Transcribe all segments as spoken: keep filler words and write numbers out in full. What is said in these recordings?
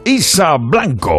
Isa Blanco.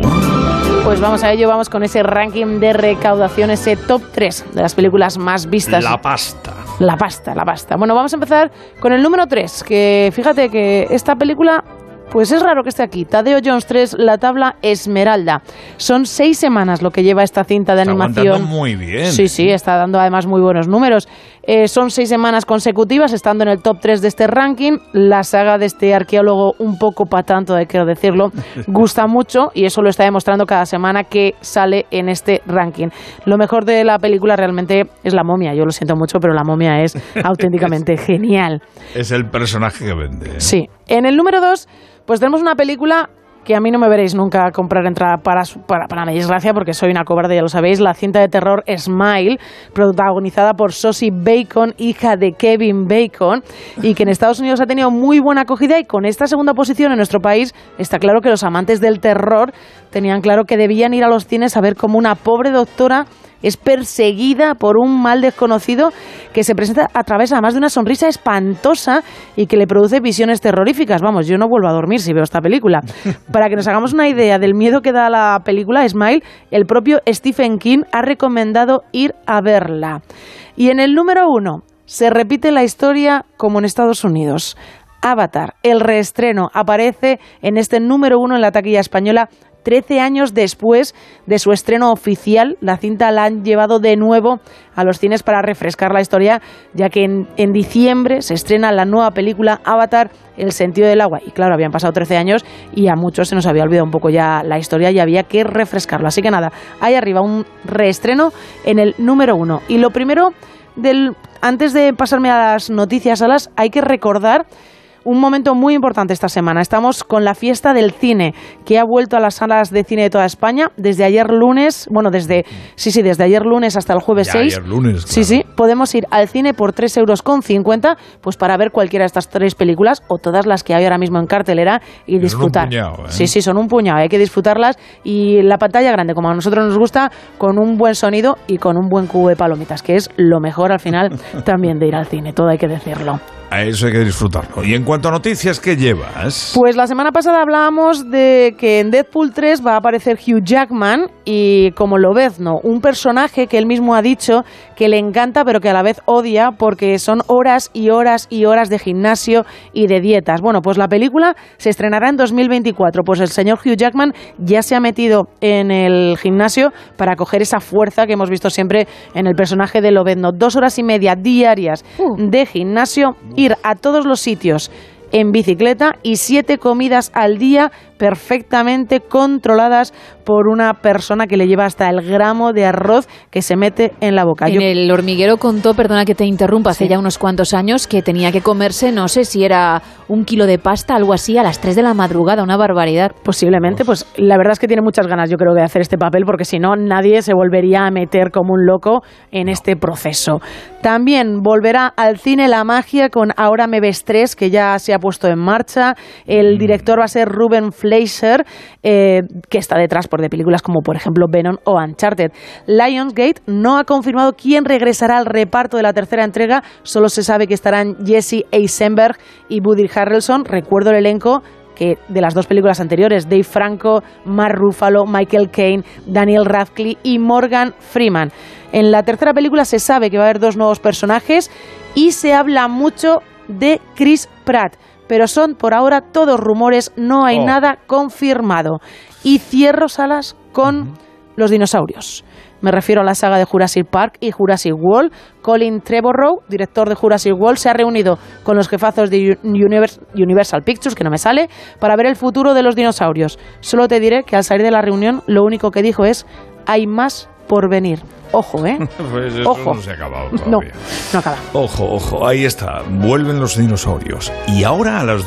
Pues vamos a ello, vamos con ese ranking de recaudación, ese top tres de las películas más vistas. La pasta. La pasta, la pasta. Bueno, vamos a empezar con el número tres, que fíjate que esta película... Pues es raro que esté aquí. Tadeo Jones tres, La tabla Esmeralda. Son seis semanas lo que lleva esta cinta de está animación. Aguantando muy bien. Sí, sí, está dando además muy buenos números. Eh, son seis semanas consecutivas, estando en el top tres de este ranking. La saga de este arqueólogo, un poco pa' tanto, hay que decirlo, gusta mucho y eso lo está demostrando cada semana que sale en este ranking. Lo mejor de la película realmente es la momia. Yo lo siento mucho, pero la momia es auténticamente genial. Es el personaje que vende. ¿eh? Sí. En el número dos... Pues tenemos una película que a mí no me veréis nunca comprar entrada para, para, para mi desgracia, porque soy una cobarde, ya lo sabéis, la cinta de terror Smile, protagonizada por Sosie Bacon, hija de Kevin Bacon, y que en Estados Unidos ha tenido muy buena acogida, y con esta segunda posición en nuestro país está claro que los amantes del terror tenían claro que debían ir a los cines a ver cómo una pobre doctora es perseguida por un mal desconocido que se presenta a través además de una sonrisa espantosa y que le produce visiones terroríficas. Vamos, yo no vuelvo a dormir si veo esta película. Para que nos hagamos una idea del miedo que da la película Smile, el propio Stephen King ha recomendado ir a verla. Y en el número uno, se repite la historia como en Estados Unidos. Avatar, el reestreno, aparece en este número uno en la taquilla española trece años después de su estreno oficial. La cinta la han llevado de nuevo a los cines para refrescar la historia, ya que en, en diciembre se estrena la nueva película Avatar, El sentido del agua. Y claro, habían pasado trece años y a muchos se nos había olvidado un poco ya la historia y había que refrescarlo. Así que nada, ahí arriba un reestreno en el número uno. Y lo primero, del, antes de pasarme a las noticias, Alas, hay que recordar un momento muy importante esta semana. Estamos con la fiesta del cine, que ha vuelto a las salas de cine de toda España desde ayer lunes, bueno, desde sí, sí, desde ayer lunes hasta el jueves ya, seis. Ayer lunes, claro. Sí, sí, podemos ir al cine por tres euros con cincuenta, pues para ver cualquiera de estas tres películas o todas las que hay ahora mismo en cartelera y es disfrutar. Un puñado, ¿eh? Sí, sí, son un puñado, hay que disfrutarlas y la pantalla grande, como a nosotros nos gusta, con un buen sonido y con un buen cubo de palomitas, que es lo mejor al final también de ir al cine, todo hay que decirlo. A eso hay que disfrutarlo. Y en cuanto a noticias, ¿qué llevas? Pues la semana pasada hablábamos de que en Deadpool tres va a aparecer Hugh Jackman y como Lobezno, un personaje que él mismo ha dicho que le encanta pero que a la vez odia porque son horas y horas y horas de gimnasio y de dietas. Bueno, pues la película se estrenará en dos mil veinticuatro. Pues el señor Hugh Jackman ya se ha metido en el gimnasio para coger esa fuerza que hemos visto siempre en el personaje de Lobezno. Dos horas y media diarias de gimnasio, ir a todos los sitios en bicicleta y siete comidas al día perfectamente controladas por una persona que le lleva hasta el gramo de arroz que se mete en la boca. En Yo... El Hormiguero contó, perdona que te interrumpa, hace sí. ya unos cuantos años que tenía que comerse, no sé si era un kilo de pasta, algo así, a las tres de la madrugada, una barbaridad. Posiblemente, pues la verdad es que tiene muchas ganas, yo creo, de hacer este papel, porque si no, nadie se volvería a meter como un loco en no. este proceso. También volverá al cine La Magia con Ahora me ves tres, que ya se ha puesto en marcha. El mm. director va a ser Ruben Fleischer, eh, que está detrás por de películas como, por ejemplo, Venom o Uncharted. Lionsgate no ha confirmado quién regresará al reparto de la tercera entrega, solo se sabe que estarán Jesse Eisenberg y Woody Harrelson. Recuerdo el elenco que de las dos películas anteriores, Dave Franco, Mark Ruffalo, Michael Caine, Daniel Radcliffe y Morgan Freeman. En la tercera película se sabe que va a haber dos nuevos personajes y se habla mucho de Chris Pratt, pero son por ahora todos rumores, no hay oh. nada confirmado. Y cierro, Salas, con uh-huh. los dinosaurios. Me refiero a la saga de Jurassic Park y Jurassic World. Colin Trevorrow, director de Jurassic World, se ha reunido con los jefazos de Universal Pictures, que no me sale, para ver el futuro de los dinosaurios. Solo te diré que al salir de la reunión lo único que dijo es: hay más por venir. Ojo, ¿eh? Pues eso ojo. No se ha acabado todavía. No, no acaba. Ojo, ojo, ahí está. Vuelven los dinosaurios. Y ahora a las